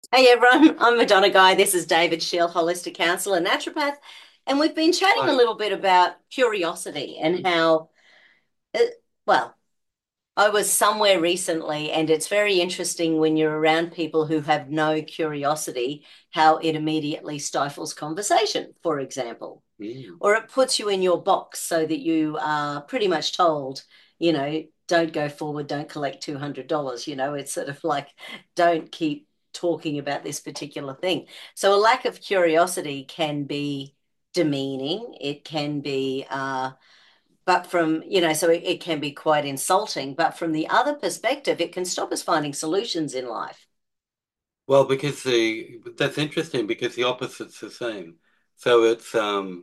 Hey everyone, I'm Madonna Guy. This is David Shield, holistic counselor, naturopath, and we've been chatting a Hi. little bit about curiosity and how, uh, well, I was somewhere recently, and it's very interesting when you're around people who have no curiosity, how it immediately stifles conversation, for example, Mm. or it puts you in your box so that you are pretty much told, don't go forward, don't collect $200. It's sort of like, don't keep talking about this particular thing. So a lack of curiosity can be demeaning. It can be, but from, so it can be quite insulting. But from the other perspective, it can stop us finding solutions in life. Well, because the that's interesting because the opposite's the same. So it's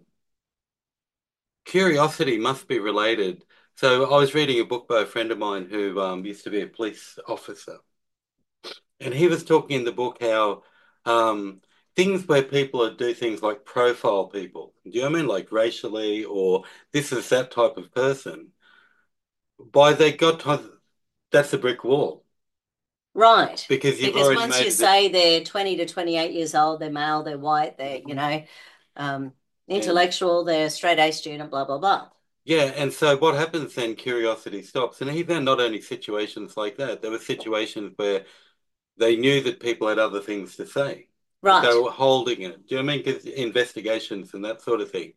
curiosity must be related. So I was reading a book by a friend of mine who used to be a police officer, and he was talking in the book how um, things where people do things like profile people. Do you know what I mean? Like racially, or this is that type of person. By they got to, that's a brick wall Right. because you've Because already once you made it. say they're 20 to 28 years old, they're male, they're white, they're, um, And intellectual, they're straight A student, blah, blah, blah. yeah, and so what happens then, curiosity stops. And he found not only situations like that, there were situations where they knew that people had other things to say, but they Right. were holding it. Do you know what I mean? 'Cause investigations and that sort of thing.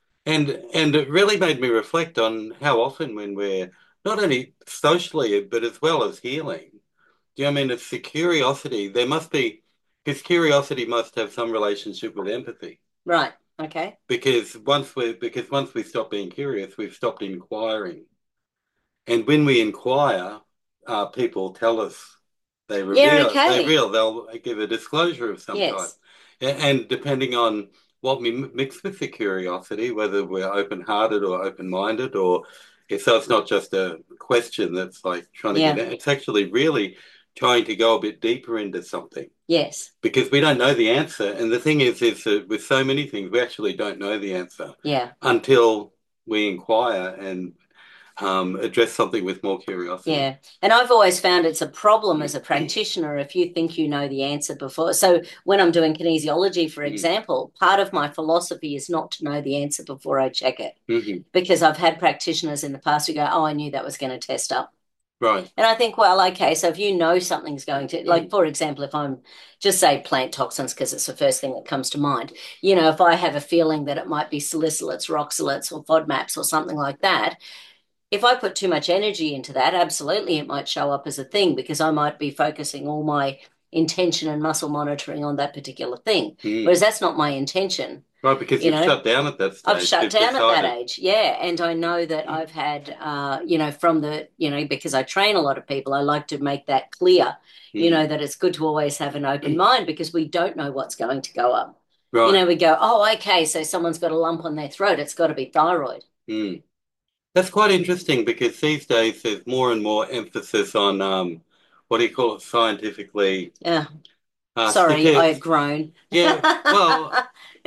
And it really made me reflect on how often when we're not only socially, but as well as healing. Do you know what I mean? It's the curiosity. There must be, because curiosity must have some relationship with empathy. Right. Okay. Because once we stop being curious, we've stopped inquiring. And when we inquire, people tell us Yeah, okay. they'll give a disclosure of some type. Yes. And depending on what we mix with the curiosity, whether we're open-hearted or open-minded, or so it's not just a question that's like trying to get Yeah. it, it's actually really trying to go a bit deeper into something Yes. because we don't know the answer. And the thing is that with so many things, we actually don't know the answer Yeah. until we inquire and address something with more curiosity. Yeah. And I've always found it's a problem as a Mm. practitioner if you think you know the answer before. So when I'm doing kinesiology, for Mm. example, part of my philosophy is not to know the answer before I check it. Mhm. Because I've had practitioners in the past who go, oh, I knew that was going to test up. Right. And I think, well, okay, so if you know something's going to, like, for example, if I'm just say plant toxins, because it's the first thing that comes to mind, if I have a feeling that it might be salicylates, oxalates, or FODMAPs or something like that, if I put too much energy into that, absolutely it might show up as a thing because I might be focusing all my intention and muscle monitoring on that particular thing. Mm. Whereas that's not my intention, Right, because you you've know. shut down at that I've stage. shut You've down at that decided. age, yeah, and I know that I've had, from the, because I train a lot of people, I like to make that clear, Mm. that it's good to always have an open mind because we don't know what's going to go up. Right. We go, oh, okay, so someone's got a lump on their throat, it's got to be thyroid. Mm. That's quite interesting because these days there's more and more emphasis on what do you call it scientifically? Yeah, sorry, I Statistics. groan. Yeah. Well,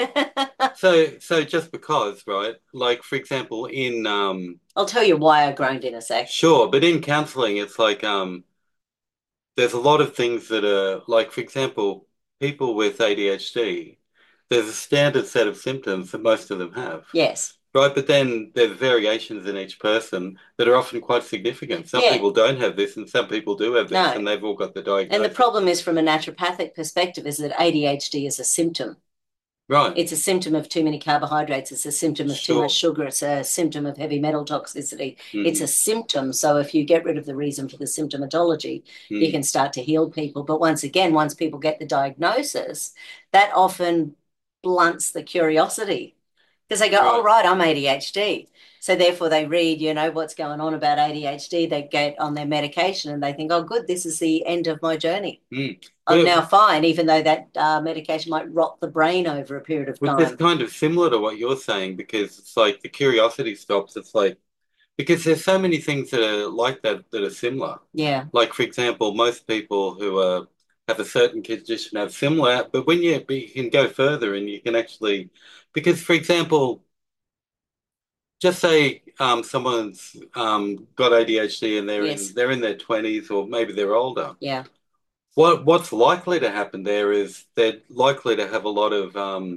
so just because, right? Like for example, in I'll tell you why I groaned in a sec. sure, but in counseling, it's like there's a lot of things that are like, for example, people with ADHD, there's a standard set of symptoms that most of them have, Yes. right? But then there's variations in each person that are often quite significant. Some Yeah. people don't have this, and some people do have this, No. and they've all got the And the diagnosis. problem is from a naturopathic perspective is that ADHD is a symptom. Right. It's a symptom of too many carbohydrates. It's a symptom of too much Sure. sugar. It's a symptom of heavy metal toxicity. It's a Hmm. symptom. So if you get rid of the reason for the symptomatology, you Hmm. can start to heal people. But once again, once people get the diagnosis, that often blunts the curiosity because they go, oh, Right. right, I'm ADHD. So therefore they read, what's going on about ADHD. They get on their medication and they think, oh, good, this is the end of my journey. Hmm. I'm But now fine, even though that medication might rot the brain over a period of which is time. kind of similar to what you're saying because it's like the curiosity stops. It's like because there's so many things that are like that that are similar. Yeah. Like, for example, most people who have a certain condition have similar, but but you can go further and you can actually, because, for example, just say someone's got ADHD and Yes. they're in their 20s or maybe they're older. Yeah. what's likely to happen there is they're likely to have a lot of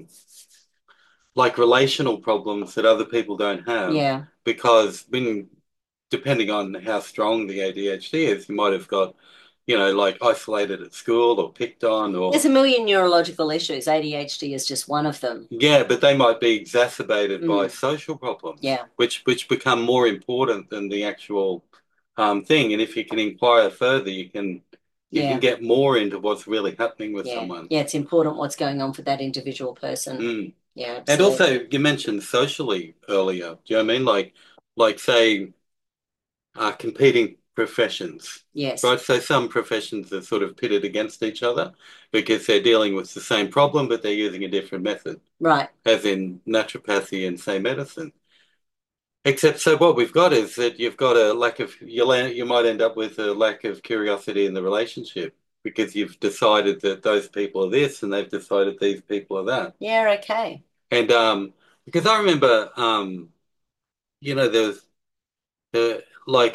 like relational problems that other people don't have Yeah. because when depending on how strong the ADHD is, you might have got, like isolated at school or picked on There's or a million neurological issues. ADHD is just one of them. yeah, but they might be exacerbated by Mm, social problems, yeah. which become more important than the actual thing. And if you can inquire further, you can Yeah. get more into what's really happening with Yeah. someone. Yeah. It's important what's going on for that individual person. Mm. Yeah, And also, absolutely. you mentioned socially earlier. Do you know what I mean? Like say, competing professions, Yes. right? So some professions are sort of pitted against each other because they're dealing with the same problem, but they're using a different method, Right. as in naturopathy and say medicine. Except, so what we've got is that you've got a lack of you might end up with a lack of curiosity in the relationship because you've decided that those people are this and they've decided these people are that. Yeah, okay. And because I remember there's like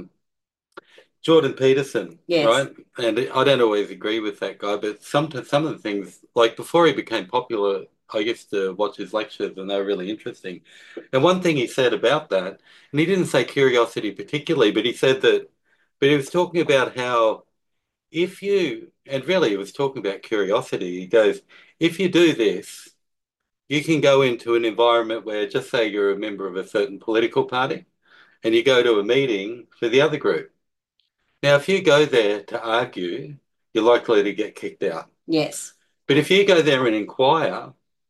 Jordan Peterson, Yes. right? And I don't always agree with that guy, but some of the things, like before he became popular, I used to watch his lectures and they were really interesting. And one thing he said about that, and he didn't say curiosity particularly, but he said that, but he was talking about how and really he was talking about curiosity. He goes, if you do this, you can go into an environment where, just say you're a member of a certain political party and you go to a meeting for the other group. Now, if you go there to argue, you're likely to get kicked out. Yes. But if you go there and inquire,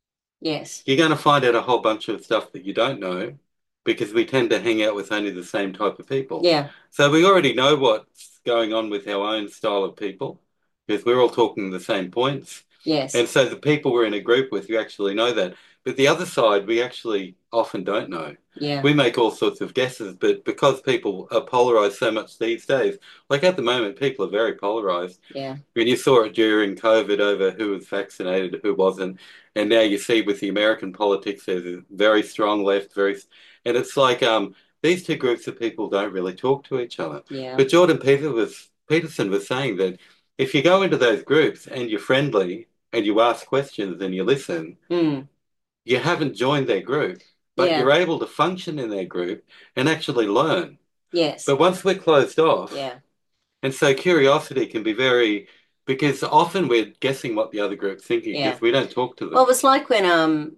Yes. you're going to find out a whole bunch of stuff that you don't know because we tend to hang out with only the same type of people. Yeah. So we already know what's going on with our own style of people because we're all talking the same points. Yes. And so the people we're in a group with, you actually know that. But the other side, we actually often don't know. Yeah. We make all sorts of guesses, but because people are polarized so much these days, like at the moment, people are very polarized. Yeah. And you saw it during COVID over who was vaccinated, who wasn't. And now you see with the American politics, there's a very strong left, and it's like these two groups of people don't really talk to each other. Yeah. But Peterson was saying that if you go into those groups and you're friendly and you ask questions and you listen, Mm. you haven't joined their group, but Yeah. you're able to function in their group and actually learn. Yes. But once we're closed off, Yeah. and so curiosity can be because often we're guessing what the other group's thinking Yeah. because we don't talk to Well, it them. was like when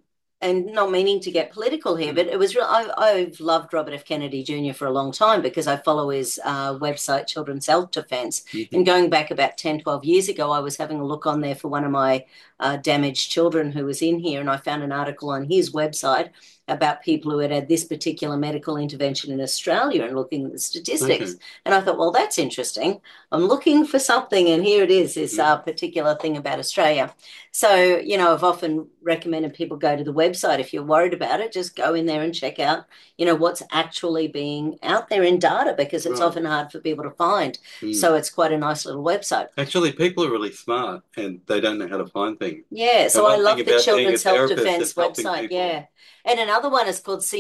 and not meaning to get political here, but it was real. I've loved Robert F. Kennedy Jr. for a long time because I follow his website, Children's Self Defense. And Mhm. going back about 10, 12 years ago, I was having a look on there for one of my damaged children who was in here, and I found an article on his website about people who had had this particular medical intervention in Australia and looking at the statistics. Okay. And I thought, well, that's interesting. I'm looking for something, and here it is, this Mm. particular thing about Australia. So, I've often recommended people go to the website. If you're worried about it, just go in there and check out, what's actually being out there in data because it's Right. often hard for people to find. Mm. So it's quite a nice little website. Actually, people are really smart and they don't know how to find things. Yeah, And so I one thing love the about being a Children's Health therapist Defense is helping website. people. Yeah. And another one is called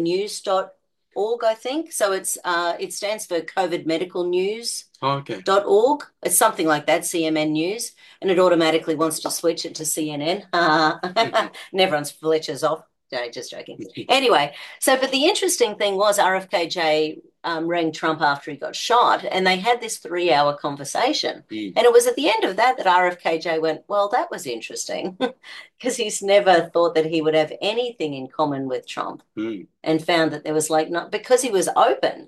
cmnnews.org, I think. So it stands for COVID Medical News. Oh, okay. .org. It's something like that, CMN News, and it automatically wants to switch it to CNN. And everyone switches off. No, just joking. Anyway, but the interesting thing was RFKJ rang Trump after he got shot, and they had this 3 hour conversation. Mm. And it was at the end of that RFKJ went, well, that was interesting because he's never thought that he would have anything in common with Trump Mm. and found that there was like not because he was open.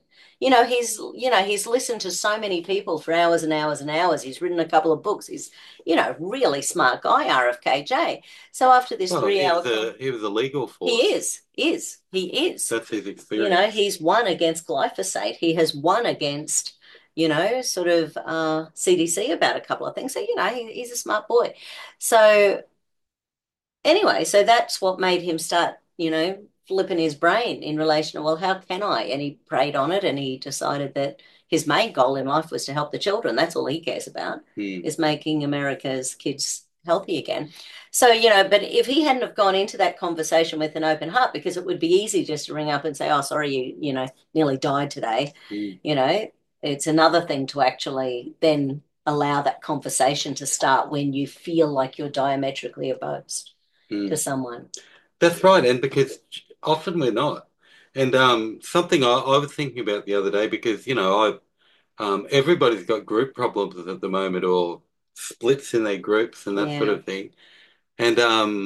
He's listened to so many people for hours and hours and hours. He's written a couple of books. He's, really smart guy, RFKJ. So after this Well, 3 hour, he was a legal he force. he is. That's his experience. He's won against glyphosate. He has won against, sort of CDC about a couple of things. So, he's a smart boy. So anyway, so that's what made him start, flipping his brain in relation to, well, how can I? And he prayed on it and he decided that his main goal in life was to help the children. That's all he cares about, Mm. is making America's kids healthy again. So, but if he hadn't have gone into that conversation with an open heart, because it would be easy just to ring up and say, oh, sorry, you nearly died today. Mm. It's another thing to actually then allow that conversation to start when you feel like you're diametrically opposed to Mm. someone. That's right, and because often we're not. And something I was thinking about the other day, because everybody's got group problems at the moment, or splits in their groups and that sort Yeah, of thing. And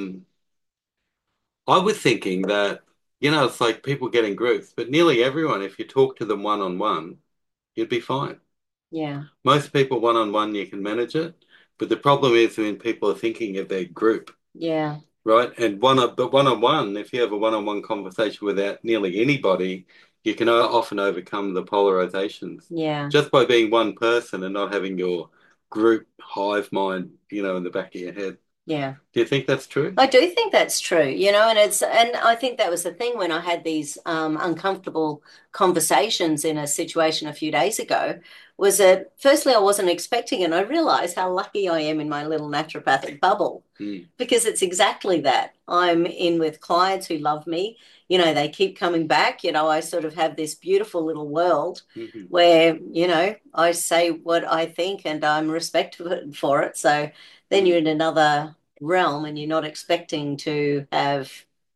I was thinking that, it's like people get in groups, but nearly everyone, if you talk to them one on one, you'd be fine. yeah, Most people one on one, you can manage it, but the problem is when people are thinking of their group, yeah, right? And but one on one, if you have a one on one conversation without nearly anybody, you can often overcome the polarizations yeah. just by being one person and not having your group hive mind, in the back of your head. Yeah. Do you think that's true? I do think that's true, and I think that was the thing when I had these uncomfortable conversations in a situation a few days ago, was that firstly I wasn't expecting it, and I realized how lucky I am in my little naturopathic bubble Mm. because it's exactly that. I'm in with clients who love me. They keep coming back. I sort of have this beautiful little world Hmm. where, I say what I think and I'm respected for it. So then Mm. you're in another realm and you're not expecting to have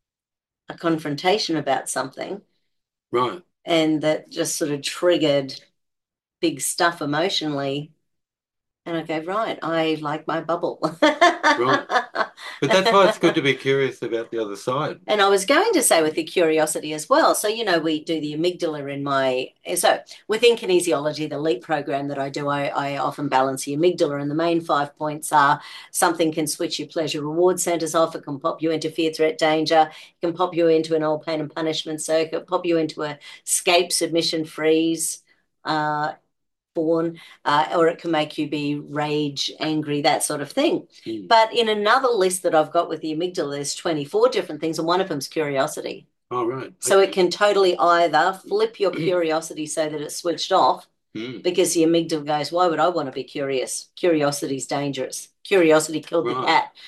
a confrontation about something, Right, and that just sort of triggered big stuff emotionally. And I go, right, I like my bubble. right. But that's why it's good to be curious about the other side. And I was going to say with the curiosity as well. So, we do the amygdala so within kinesiology, the LEAP program that I do, I often balance the amygdala. And the main 5 points are: something can switch your pleasure reward centers off. It can pop you into fear, threat, danger. It can pop you into an old pain and punishment circuit, pop you into a escape, submission, freeze, uh, born, or it can make you be rage, angry, that sort of thing. Mm. But in another list that I've got with the amygdala, there's 24 different things, and one of them's curiosity. Oh, right. So it Okay. can totally either flip your curiosity so that it's switched off, Mm. because the amygdala goes, why would I want to be curious? Curiosity's dangerous. Curiosity killed the Right. cat,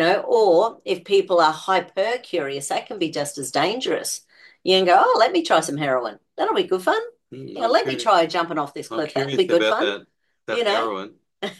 or if people are hyper curious, that can be just as dangerous. You can go, oh, let me try some heroin. That'll be good fun. Mm. Let me try jumping off this I'm cliff. That'll curious be good about fun. that You know. heroin.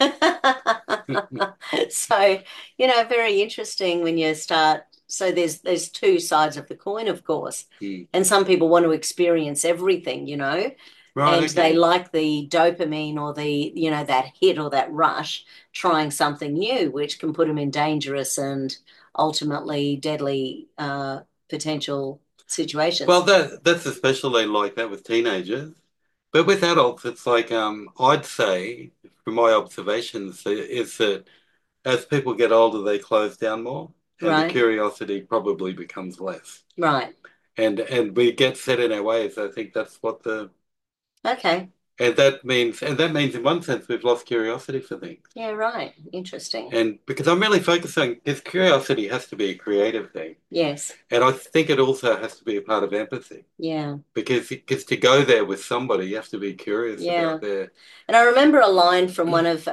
So, very interesting when you start. So there's two sides of the coin, of course. Mm. And some people want to experience everything, Right, and they okay. like the dopamine or that hit or that rush, trying something new, which can put them in dangerous and ultimately deadly potential Well, situations. that's especially like that with teenagers. But with adults, it's like I'd say, from my observations, is that as people get older, they close down more, and the Right, curiosity probably becomes less. right. And we get set in our ways. I think that's what the Okay. and that means in one sense we've lost curiosity for things. Yeah, right. Interesting. And because I'm really focused on this curiosity has to be a creative thing. Yes. And I think it also has to be a part of empathy. Yeah. Because to go there with somebody, you have to be curious Yeah. about their. And I remember a line from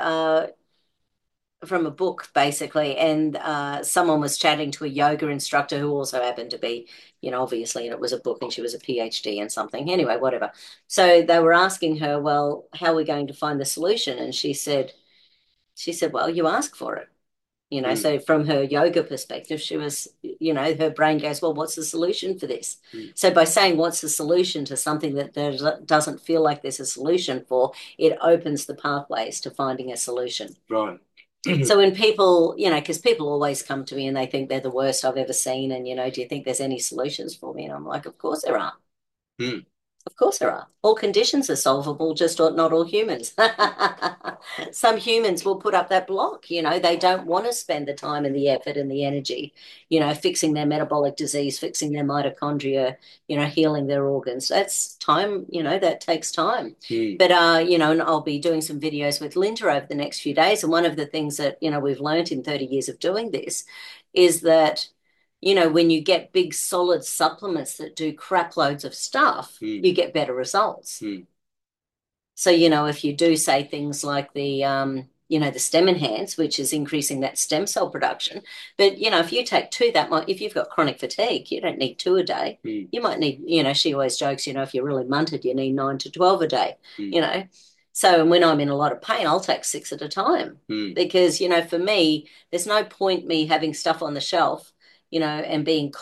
from a book basically, and someone was chatting to a yoga instructor who also happened to be, obviously, and it was a book, and she was a PhD in something. Anyway, whatever. So they were asking her, well, how are we going to find the solution? And she said, well, you ask for it. Mm, So from her yoga perspective, she was, her brain goes, well, what's the solution for this? mm, So by saying what's the solution to something that there doesn't feel like there's a solution for, it opens the pathways to finding a solution. right. So when people, because people always come to me and they think they're the worst I've ever seen, and, do you think there's any solutions for me? And I'm like, of course there are. Mm, Of course there are. All conditions are solvable, just not all humans. Some humans will put up that block. They don't want to spend the time and the effort and the energy, fixing their metabolic disease, fixing their mitochondria, healing their organs. That's time, that takes time. mm, But and I'll be doing some videos with Linda over the next few days. And one of the things that, we've learned in 30 years of doing this is that when you get big solid supplements that do crap loads of stuff, mm, you get better results. mm. So, if you do say things like the stem enhance, which is increasing that stem cell production, but, if you take two, if you've got chronic fatigue, you don't need two a day. Mm, You might need, she always jokes, if you're really munted, you need 9 to 12 a day, mm. you know. So when I'm in a lot of pain, I'll take six at a time Mm. because, for me, there's no point me having stuff on the shelf, and being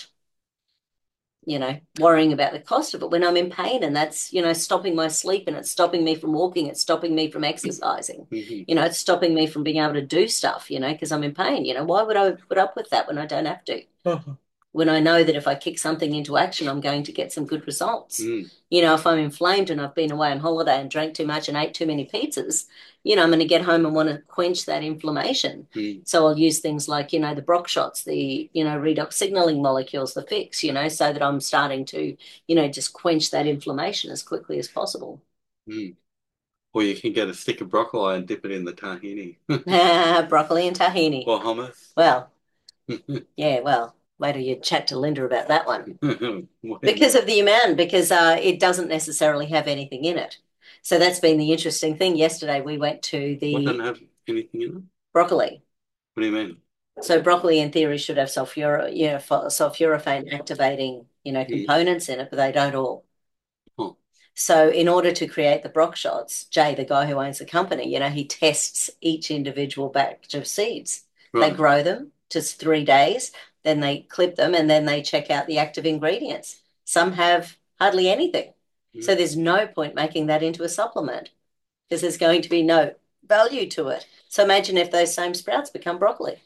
worrying about the cost of it when I'm in pain, and that's, stopping my sleep, and it's stopping me from walking, it's stopping me from exercising, Hmm. it's stopping me from being able to do stuff, because I'm in pain. Why would I put up with that when I don't have to? Uh-huh. When I know that if I kick something into action, I'm going to get some good results. Mm. If I'm inflamed and I've been away on holiday and drank too much and ate too many pizzas, I'm going to get home and want to quench that inflammation. Mm. So I'll use things like, the Brock shots, the, redox signaling molecules, the fix, so that I'm starting to, just quench that inflammation as quickly as possible. Mm. Or you can get a stick of broccoli and dip it in the tahini Broccoli and tahini. or hummus. Well, yeah, well, wait till you chat to Linda about that one. When, Because of the amount, because it doesn't necessarily have anything in it. So that's been the interesting thing. Yesterday we went to what doesn't the have anything in it? broccoli. What do you mean? So broccoli in theory should have sulforaphane activating, Mm. components in it, but they don't all. Oh, So in order to create the Brock shots, Jay, the guy who owns the company, he tests each individual batch of seeds. They right. grow them to 3 days, then they clip them, and then they check out the active ingredients. Some have hardly anything. So Mm. there's no point making that into a supplement because there's going to be no value to it. So imagine if those same sprouts become broccoli,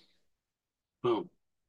Oh.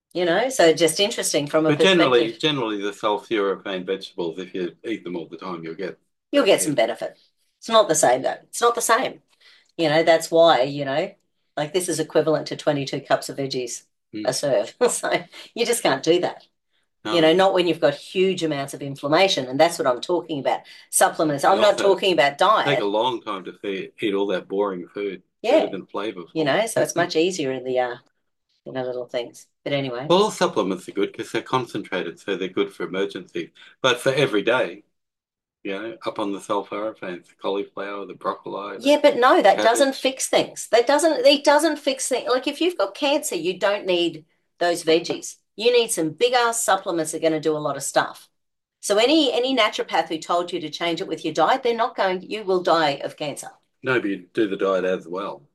so just interesting from a But generally, perspective. generally the sulforaphane vegetables, if you eat them all the time, you'll get. You'll get Yeah. some benefit. It's not the same though. It's not the same. That's why, like this is equivalent to 22 cups of veggies a Mm. serve. So you just can't do that. No. Not when you've got huge amounts of inflammation. And that's what I'm talking about. Supplements. And I'm not also talking about take a diet. long time to eat all that boring food. Better Yeah. than flavorful. So it's much easier in the, little things. But anyway, Well, all supplements are good because they're concentrated, so they're good for emergencies. But for every day, up on the sulforaphanes, the cauliflower, the broccoli, the yeah, but no, that doesn't cabbage. fix things. It doesn't fix things. Like if you've got cancer, you don't need those veggies. You need some big ass supplements that are going to do a lot of stuff. So any naturopath who told you to change it with your diet, they're not going, you will die of cancer. No, but you do the diet as well.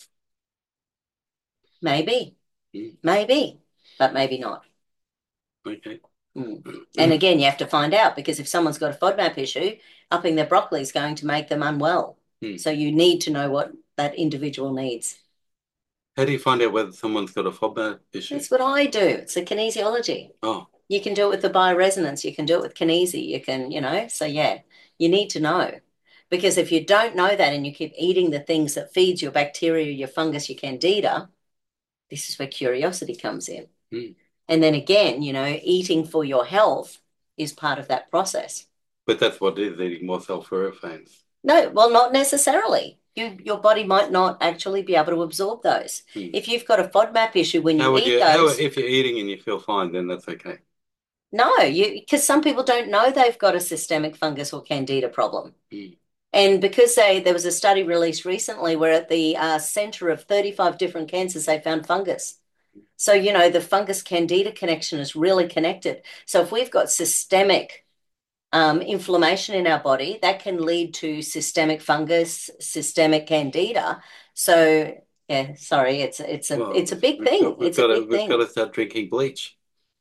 Maybe, Mm. maybe, but maybe not. Okay. Mm. And again, you have to find out because if someone's got a FODMAP issue, upping their broccoli is going to make them unwell. Mm. So you need to know what that individual needs. How do you find out whether someone's got a FODMAP issue? That's what I do. It's a kinesiology. Oh, You can do it with the bioresonance. You can do it with kinesi. You can, so yeah, you need to know. Because if you don't know that and you keep eating the things that feeds your bacteria, your fungus, your candida, this is where curiosity comes in. mm. And then again, eating for your health is part of that process. But that's what it is, eating more sulforaphanes. No, well, not necessarily. Your body might not actually be able to absorb those. Mm. If you've got a FODMAP issue when How you would eat you, how, those, if you're eating and you feel fine, then that's okay. no, because some people don't know they've got a systemic fungus or candida problem. Mm. And because there was a study released recently where at the center of 35 different cancers, they found fungus. So, the fungus candida connection is really connected. So if we've got systemic inflammation in our body, that can lead to systemic fungus, systemic candida. So yeah, sorry, Well, it's a big thing. It's a big we've got thing. to start drinking bleach.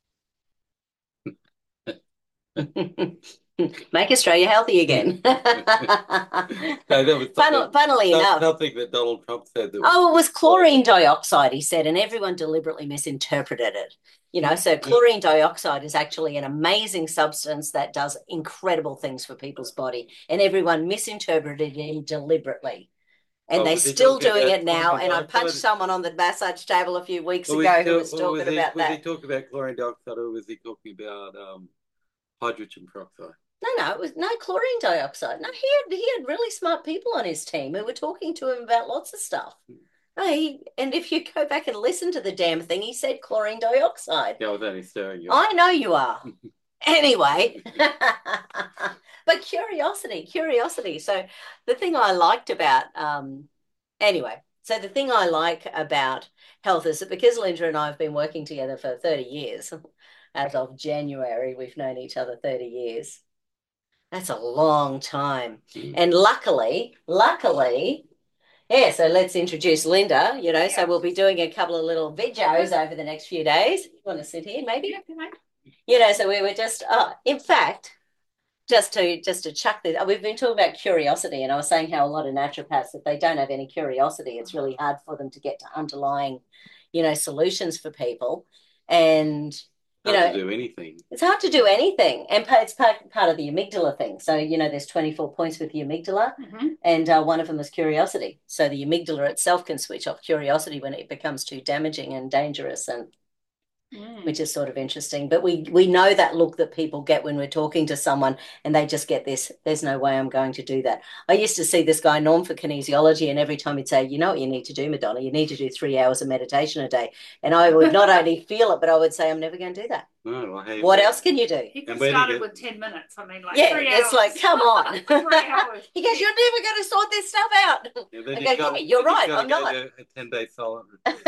Make Australia healthy No, again. that was something, Funnily enough, something that Donald Trump said that was oh, it was chlorine dioxide, he said, and everyone deliberately misinterpreted it. So chlorine dioxide is actually an amazing substance that does incredible things for people's body, and everyone misinterpreted it deliberately. And Oh, they're was he still talking doing about it now. chlorine And I punched dioxide? someone on the massage table a few weeks Or was he, ago who was or talking about was he that. talking about chlorine dioxide, or was he talking about hydrogen peroxide? No, it was no chlorine dioxide. No, he had really smart people on his team who were talking to him about lots of stuff. No, and if you go back and listen to the damn thing, he said chlorine dioxide. Yeah, I was only stirring you up. I know you are. Anyway, but curiosity. So the thing I liked about, anyway, so the thing I like about health is that because Linda and I have been working together for 30 years, as of January, we've known each other 30 years. That's a long time. Mm. And luckily, yeah, so let's introduce Linda, so Yeah. we'll be doing a couple of little videos over the next few days. You want to sit here, maybe? Yeah, okay, mate. So we were just, in fact, just to chuck this, we've been talking about curiosity, and I was saying how a lot of naturopaths, if they don't have any curiosity, it's really hard for them to get to underlying, solutions for people. And, Hard to do anything. it's hard to do anything. And it's part of the amygdala thing. So, there's 24 points with the amygdala, and one of them is curiosity. So the amygdala itself can switch off curiosity when it becomes too damaging and dangerous, and which is sort of interesting. But we know that look that people get when we're talking to someone, and they just get this, there's no way I'm going to do that. I used to see this guy, Norm, for kinesiology, and every time he'd say, you know what you need to do, Madonna? You need to do 3 hours of meditation a day. And I would not only feel it, but I would say, I'm never going to do that. No, well, hey, what else can you do? He could start it with 10 minutes. I mean, like Yeah, 3 hours. it's like, come on. 3 hours. He goes, you're never going to sort this stuff out. Yeah, I go, yeah, you're right, I'm not. A 10-day silent.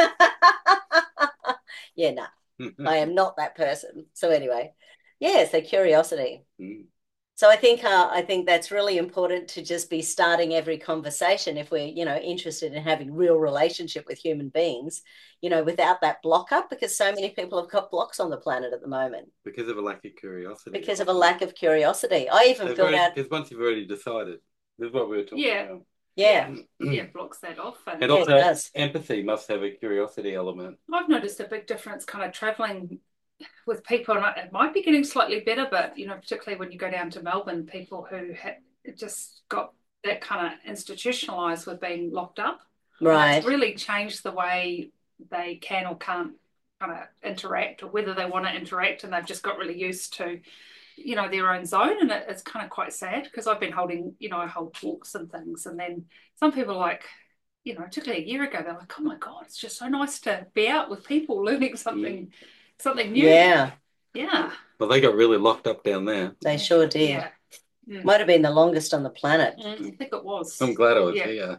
Yeah, no. I am not that person. So anyway, yeah, so curiosity. So I think that's really important, to just be starting every conversation if we're, interested in having real relationship with human beings, without that block up, because so many people have got blocks on the planet at the moment. Because of a lack of curiosity. Because of a lack of curiosity. I even filled out. Because once you've already decided, this is what we were talking about. Yeah. Yeah, blocks that off. And also, empathy must have a curiosity element. I've noticed a big difference kind of traveling with people, and it might be getting slightly better, but, particularly when you go down to Melbourne, people who just got that kind of institutionalized with being locked up. Right. It's really changed the way they can or can't kind of interact, or whether they want to interact, and they've just got really used to their own zone, and it's kind of quite sad, because I've been holding, I hold talks and things, and then some people, like, particularly a year ago, they're like, oh my God, it's just so nice to be out with people learning something new. Yeah. Well, they got really locked up down there. They sure did. Yeah. Might have been the longest on the planet. I think it was. I'm glad I was here.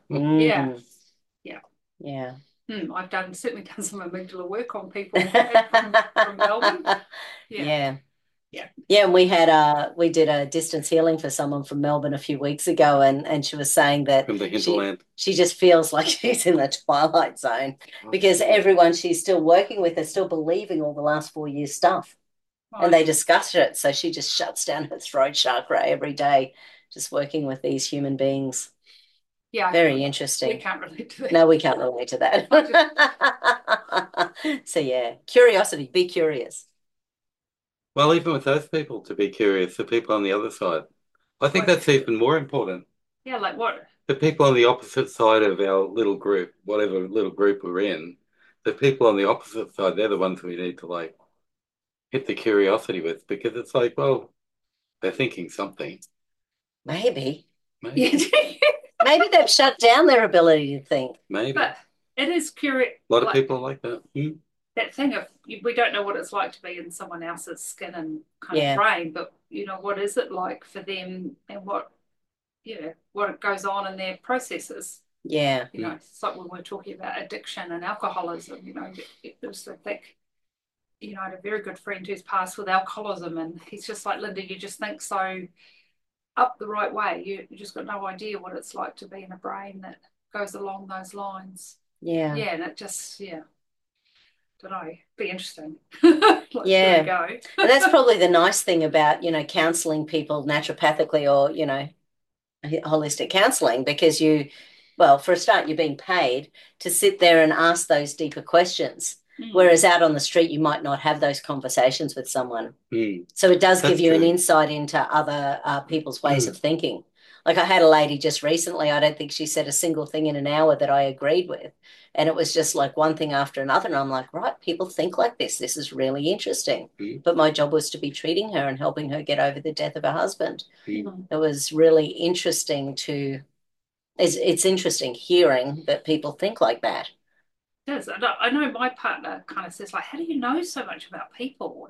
Yeah. I've certainly done some amygdala work on people from Melbourne. Yeah, and we did a distance healing for someone from Melbourne a few weeks ago, and she was saying that from the hinterland, she just feels like she's in the twilight zone, because everyone she's still working with is still believing all the last 4 years stuff. Right. And they discuss it, so she just shuts down her throat chakra every day, just working with these human beings. Yeah, very interesting. We can't relate to that. No, we can't relate to that. So yeah, curiosity, be curious. Well, even with those people, to be curious, the people on the other side. I think that's even more important. Yeah, like what? The people on the opposite side of our little group, whatever little group we're in, the people on the opposite side, they're the ones we need to, like, hit the curiosity with, because it's like, well, they're thinking something. Maybe. Maybe they've shut down their ability to think. Maybe. But it is curious. A lot of people like that. That thing of, we don't know what it's like to be in someone else's skin and kind of brain, but what is it like for them, and what goes on in their processes. It's like when we're talking about addiction and alcoholism. It was, I think, I had a very good friend who's passed with alcoholism, and he's just like, Linda, you just think so up the right way. You just got no idea what it's like to be in a brain that goes along those lines. Yeah, and it just don't know, be interesting. Go. And that's probably the nice thing about counseling people naturopathically, or holistic counseling, because for a start, you're being paid to sit there and ask those deeper questions. Whereas out on the street, you might not have those conversations with someone. So it does give you an insight into other people's ways of thinking. Like, I had a lady just recently, I don't think she said a single thing in an hour that I agreed with. And it was just like one thing after another. And I'm like, right, people think like this. This is really interesting. But my job was to be treating her and helping her get over the death of her husband. It was really interesting it's interesting hearing that people think like that. It is. I know my partner kind of says, like, how do you know so much about people?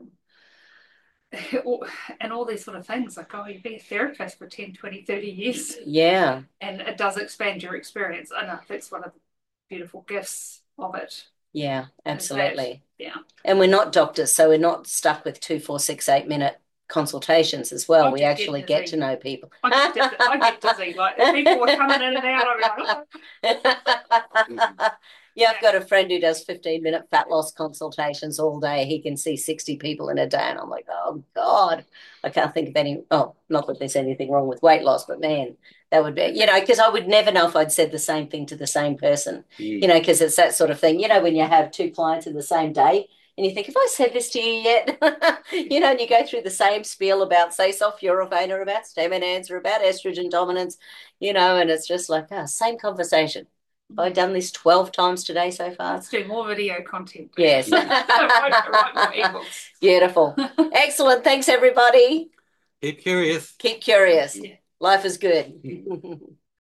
And all these sort of things, like, oh, you've been a therapist for 10, 20, 30 years. Yeah. And it does expand your experience. I know that's one of the beautiful gifts of it. Yeah, absolutely. Yeah. And we're not doctors, so we're not stuck with 2, 4, 6, 8 minute consultations as well. I We just actually get to know people. I get dizzy. Like if people were coming in and out, I'd be like, Yeah, I've got a friend who does 15-minute fat loss consultations all day. He can see 60 people in a day. And I'm like, oh, God, I can't think of any. Oh, not that there's anything wrong with weight loss, but man, that would be, because I would never know if I'd said the same thing to the same person, because it's that sort of thing, when you have two clients in the same day and you think, have I said this to you yet? And you go through the same spiel about, say, sulforaphane or about Stemmenans or about estrogen dominance, and it's just like, same conversation. I've done this 12 times today so far. Let's do more video content. Yes. Write more ebooks. Beautiful. Excellent. Thanks, everybody. Keep curious. Keep curious. Yeah. Life is good.